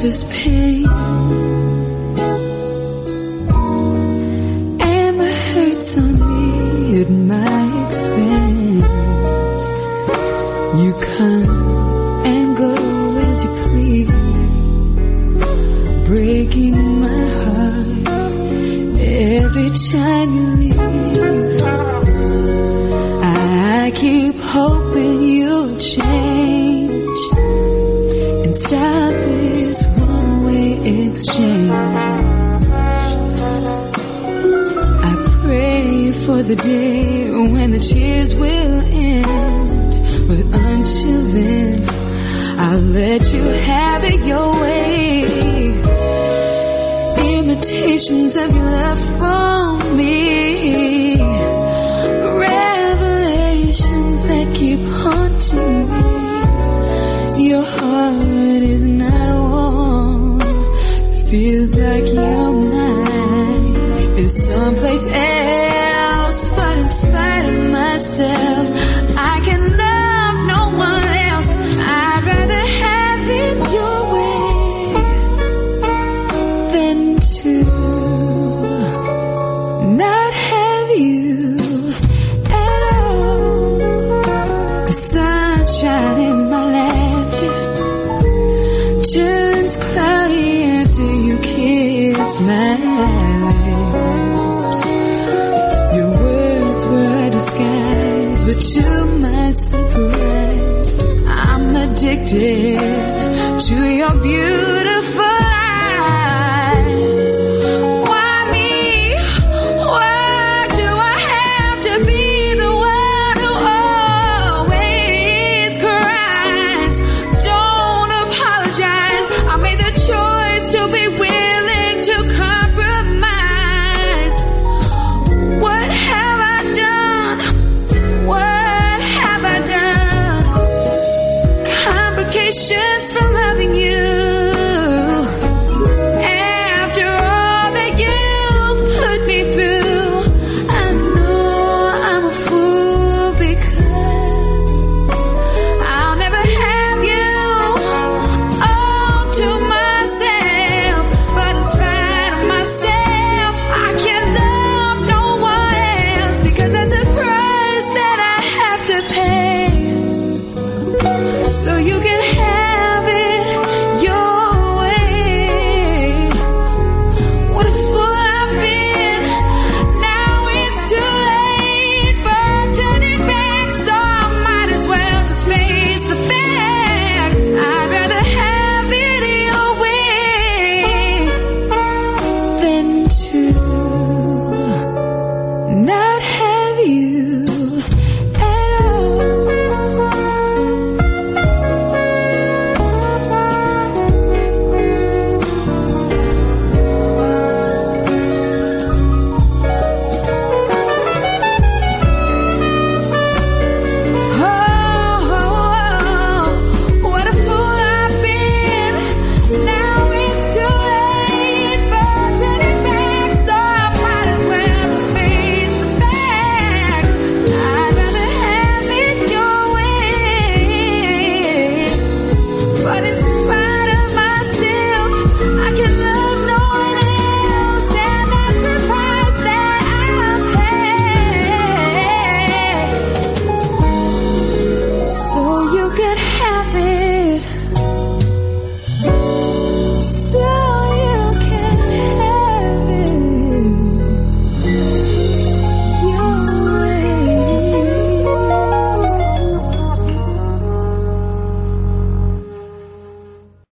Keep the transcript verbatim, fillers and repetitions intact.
this pain and the hurts on me at my expense. You come and go as you please, breaking my heart every time you leave. I keep hoping you'll change and stop this one-way exchange. I pray for the day when the tears will end, but until then I'll let you have it your way. Imitations of your love for me, revelations that keep haunting me. Your heart is not warm, feels like your mind is someplace else. But in spite of myself, I can love no one else. I'd rather have it your way than to not have you at all. The sunshine in my laughter turns cloudy after you kiss my lips. Your words were a disguise, but to my surprise, I'm addicted to your beauty.